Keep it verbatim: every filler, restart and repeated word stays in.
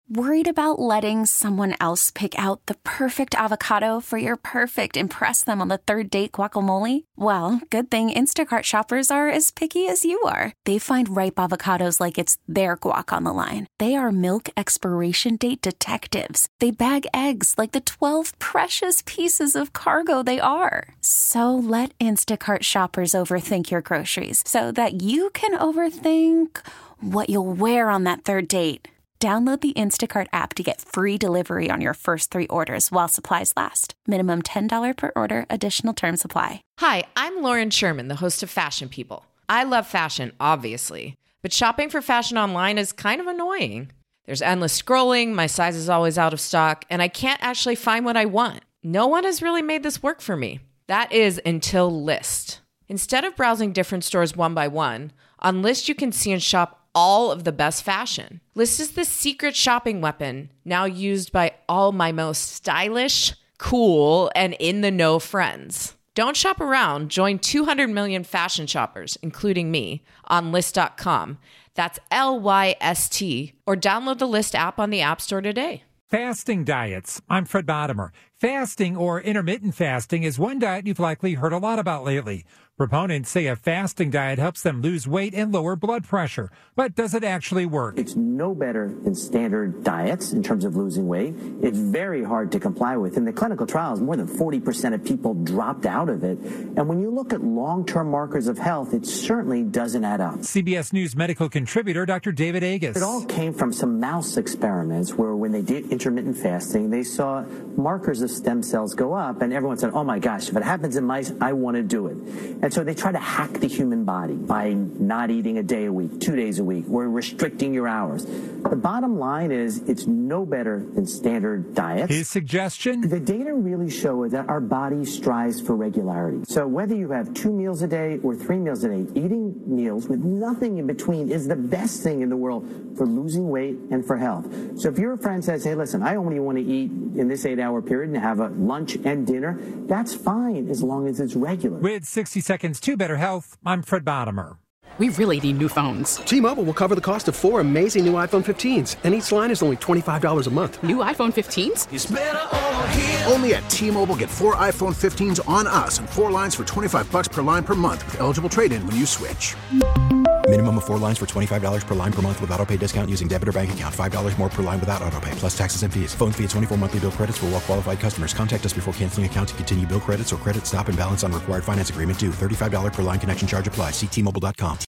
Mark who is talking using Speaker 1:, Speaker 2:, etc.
Speaker 1: Worried about letting someone else pick out the perfect avocado for your perfect impress them on the third date guacamole? Well, good thing Instacart shoppers are as picky as you are. They find ripe avocados like it's their guac on the line. They are milk expiration date detectives. They bag eggs like the twelve precious pieces of cargo they are. So let Instacart shoppers overthink your groceries so that you can overthink what you'll wear on that third date. Download the Instacart app to get free delivery on your first three orders while supplies last. Minimum ten dollars per order. Additional terms apply.
Speaker 2: Hi, I'm Lauren Sherman, the host of Fashion People. I love fashion, obviously, but shopping for fashion online is kind of annoying. There's endless scrolling, my size is always out of stock, and I can't actually find what I want. No one has really made this work for me. That is until Lyst. Instead of browsing different stores one by one, on Lyst you can see and shop all of the best fashion. Lyst is the secret shopping weapon now used by all my most stylish, cool, and in-the-know friends. Don't shop around. Join two hundred million fashion shoppers, including me, on Lyst dot com. That's L Y S T. Or download the Lyst app on the App Store today.
Speaker 3: Fasting diets. I'm Fred Bottomer. Fasting or intermittent fasting is one diet you've likely heard a lot about lately. Proponents say a fasting diet helps them lose weight and lower blood pressure. But does it actually work?
Speaker 4: It's no better than standard diets in terms of losing weight. It's very hard to comply with. In the clinical trials, more than forty percent of people dropped out of it. And when you look at long-term markers of health, it certainly doesn't add up.
Speaker 3: C B S News medical contributor Doctor David Agus.
Speaker 4: It all came from some mouse experiments where when they did intermittent fasting, they saw markers of stem cells go up, and everyone said, oh my gosh, if it happens in mice, I want to do it. And so they try to hack the human body by not eating a day a week, two days a week, or restricting your hours. The bottom line is it's no better than standard diets.
Speaker 3: His suggestion?
Speaker 4: The data really show that our body strives for regularity. So whether you have two meals a day or three meals a day, eating meals with nothing in between is the best thing in the world for losing weight and for health. So if your friend says, hey, listen, I only want to eat in this eight-hour period and have a lunch and dinner, that's fine as long as it's regular.
Speaker 3: With sixty seconds to better health, I'm Fred Bottomer.
Speaker 5: We really need new phones.
Speaker 6: T-Mobile will cover the cost of four amazing new iPhone fifteens, and each line is only twenty-five dollars a month.
Speaker 5: New iPhone fifteens?
Speaker 6: It's better over here.
Speaker 7: Only at T-Mobile, get four iPhone fifteens on us and four lines for twenty-five dollars per line per month with eligible trade-in when you switch.
Speaker 8: Minimum of four lines for twenty-five dollars per line per month with autopay discount using debit or bank account. five dollars more per line without autopay, plus taxes and fees. Phone fee at twenty-four monthly bill credits for well-qualified customers. Contact us before canceling account to continue bill credits or credit stop and balance on required finance agreement due. thirty-five dollars per line connection charge applies. See T Mobile dot com.